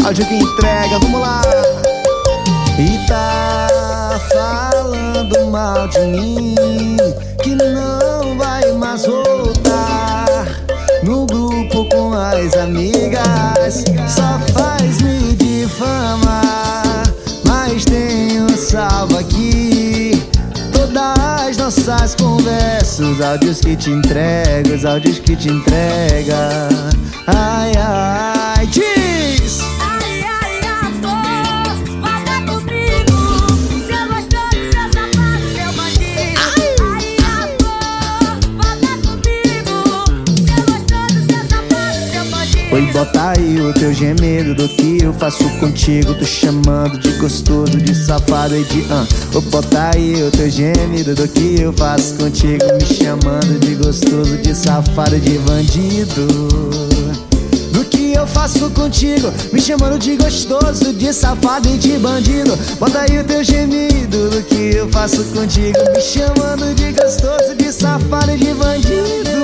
áudio que entrega, vamos lá. E tá falando mal de mim, que não vai mais voltar no grupo com as amigas, só faz me difamar. Mas tenho salvo aqui todas as nossas conversas, os áudios que te entrego, os áudios que te entrega. Ai, ai, diz! Ai, ai, amor, volta comigo. Seu gostoso, seu safado, seu bandido. Ai, amor, volta comigo. Seu gostoso, seu safado, seu bandido. Oi, bota aí o teu gemido do que eu faço contigo. Tô chamando de gostoso, de safado e de Ô, bota aí o teu gemido do que eu faço contigo, me chamando de gostoso, de safado e de bandido. Do que eu faço contigo, me chamando de gostoso, de safado e de bandido. Bota aí o teu gemido do que eu faço contigo, me chamando de gostoso, de safado e de bandido.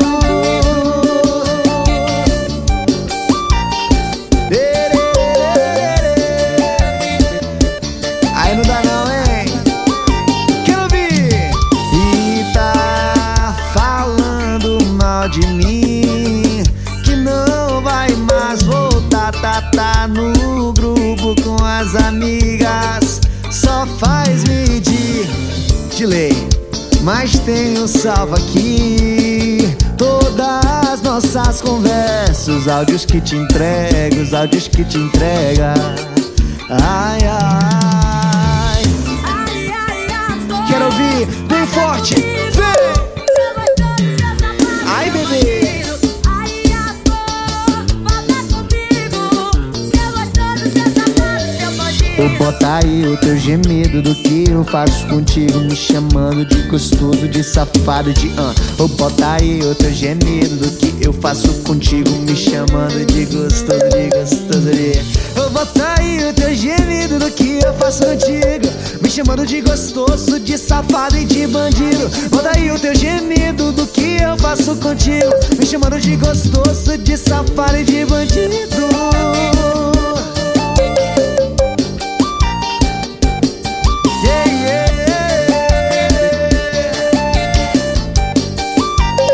Aí não dá não, hein? Quero ouvir! E tá falando mal de mim, que não vai mais voltar. Tá no grupo com as amigas, só faz medir de lei. Mas tenho salvo aqui todas as nossas conversas, os áudios que te entrego, os áudios que te entrega. Ai, ai, Ai, ai, amor, quero ouvir bem forte, vem! seu gostoso, seu safado, Ai, seu bebê! bandido. Ai, amor, volta comigo. Seu gostoso, seu safado, seu bandido. Ô, bota aí o teu gemido do que eu faço contigo, me chamando de gostoso, de safado, de Ô, bota aí o teu gemido do que eu faço contigo, me chamando de gostoso, de gostoso, de Ô, bota aí o teu gemido do que eu faço contigo, me chamando de gostoso, de safado e de bandido. Bota aí o teu gemido do que eu faço contigo, me chamando de gostoso, de safado e de bandido.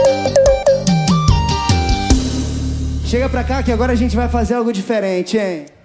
Chega pra cá que agora a gente vai fazer algo diferente, hein?